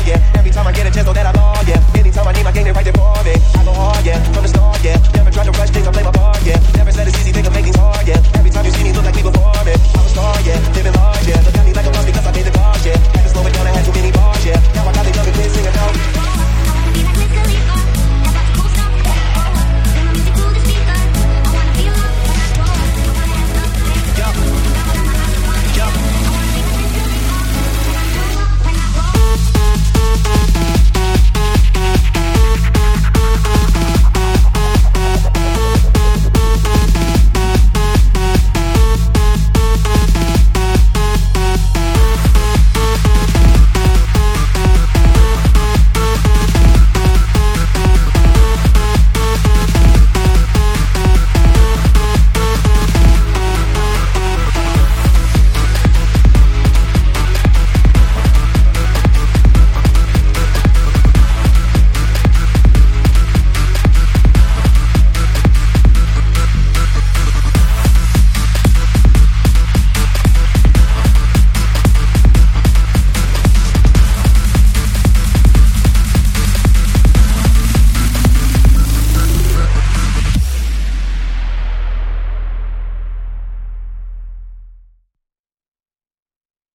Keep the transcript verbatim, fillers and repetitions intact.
yeah. Every time I get a chance, know that I ball, yeah. Anytime I need my game, they right there for me. I go hard, yeah, from the start, yeah. Never try to rush things, I play my part, yeah. Never said it's easy, think I'm making hard, yeah. Every time you see me, look like me before me. I'm a star, yeah, living large, yeah.